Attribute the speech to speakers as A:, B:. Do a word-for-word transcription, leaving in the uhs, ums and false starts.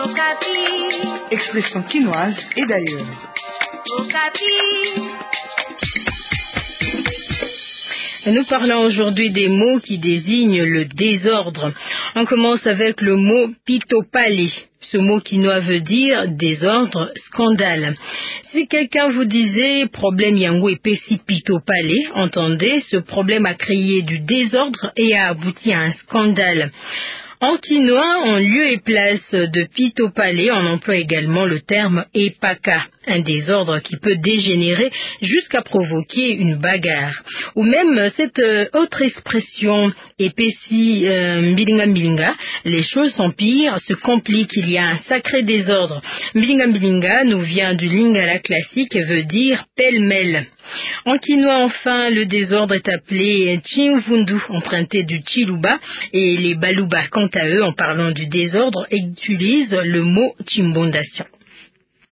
A: Expression quinoise et d'ailleurs.
B: Nous parlons aujourd'hui des mots qui désignent le désordre. On commence avec le mot pitopali. Ce mot quinois veut dire désordre, scandale. Si quelqu'un vous disait problème yango epesi pitopali, entendez, ce problème a créé du désordre et a abouti à un scandale. En quinois, en lieu et place de pitopali, on emploie également le terme epaka, un désordre qui peut dégénérer jusqu'à provoquer une bagarre. Ou même cette autre expression, epesi euh, mbilinga mbilinga, les choses s'empirent, se compliquent, il y a un sacré désordre. Mbilinga mbilinga nous vient du lingala classique et veut dire pêle-mêle. En quinois, enfin, le désordre est appelé Chimvundu, emprunté du Chiluba, et les Baluba, quant à eux, en parlant du désordre, utilisent le mot Chimbondation.